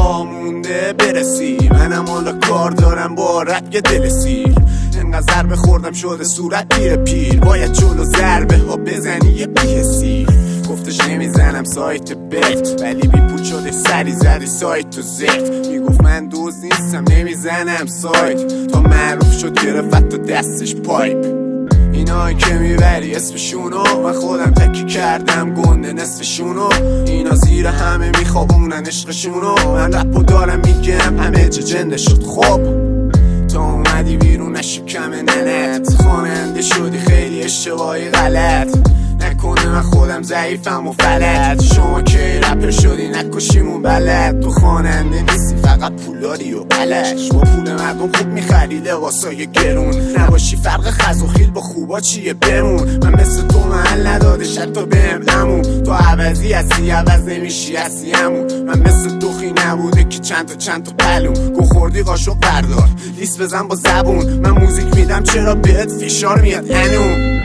ها مونده برسی. منم حالا کار دارم با رپ یه دل سیر. انقدر ضربه خوردم شده صورت پیر. باید جلو ضربه ها بزنی یه بیهسی. گفتش نمیزنم سایت بلت، ولی بی پول شده سری زدی سایت تو زفت. میگفت من دوز نیستم نمیزنم سایت، تا معروف شد گرفت تو دستش پایپ. اینایی که میبری اسمشونو، من خودم تکی کردم گنده نصفشونو. اینا زیر همه میخوابونن عشقشونو، من رپو دارم میگم همه چه جنده شد. خب تا اومدی بیرون نشکم ننت، خواننده شدی خیلی اشتباهی غلط. نکنه من خودم ضعیفم و فلت، شما که رپر شدی نکشیمون بلد. تو خواننده نیستی فقط پولاری و پلش، با پول مردم خوب میخری لباسای گرون. نباشی فرق خز و خیل با خوبا چیه بمون. من مثل تو محل ندادش حتی بهم عمو، تو عوضی هستی عوض نمیشی هستی همون. من مثل دوخی نبوده که چند تا پلون. گو خوردی قاشق بردار لیست بزن با زبون. من موزیک میدم چرا بهت فشار میاد هنوم.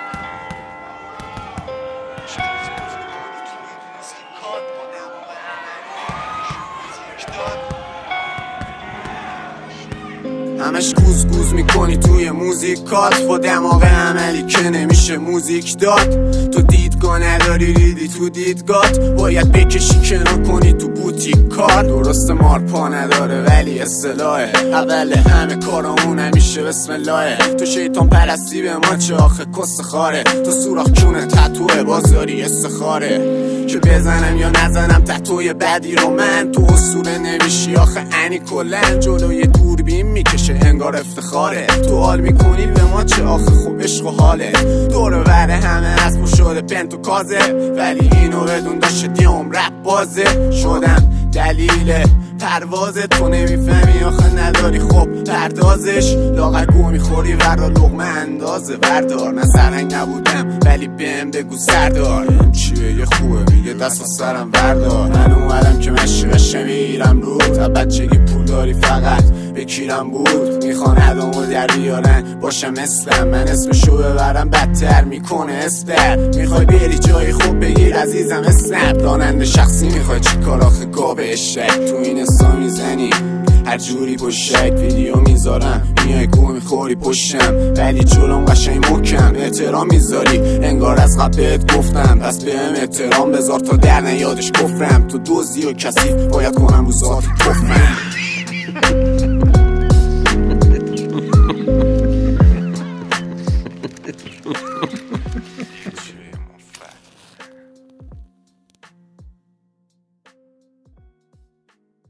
همش گوز میکنی توی موزیکات، با دماغ عملی که نمیشه موزیک داد. تو دیدگاه نداری ریدی تو دیدگات، باید بکشی کنار کنی تو بوتیک کار. درست مارپا نداره ولی اصطلاحه، اول همه کارامون همیشه بسم اللهه. تو شیطان پرستی به ما چه آخه کس خاره، تو سوراخ کونه تتوه بازاری استخاره. که بزنم یا نزنم تتوی بدی رو من، تو اسطوره نمیشی آخه انی کلن. جلوی دوربین میکشه انگار افتخاره، تو حال میکنی به ما چه آخه خوب عشق و حاله. دور وره همه از مو شده پنت و کازه، ولی اینو بدون داشته دیوم رپ بازه. شدم دلیل پروازه، تو نمیفهمی آخه نداری خب پردازش. لاغر گو میخوری ورا لقمه اندازه بردار. من سرنگ نبودم ولی بهم بگو سردار. این چیه یه خوبه میگه دست و سرم بردار. من اومدم که مشقشه میرم رو، تا بچگی پول داری فقط بکیرم بود. میخوان ادامو در بیارن باشم اسلم، من اسمشو ببرم بدتر میکنه اسپر. میخوای بری جای خوب بگیر عزیزم اسنپ، راننده شخصی میخوای چیکار آخه گاوه اشک. تو این استا میزنی هر جوری پشک، ویدیو میذارم میای گو میخوری پشتم، ولی جلوم قشنگ محکم احترام میذاری انگار از قبل بهت گفتم. پس بهم احترام بذار تا در نیادش کفرم. تو دزدی و کثیف باید کنم رو ذات کفرم.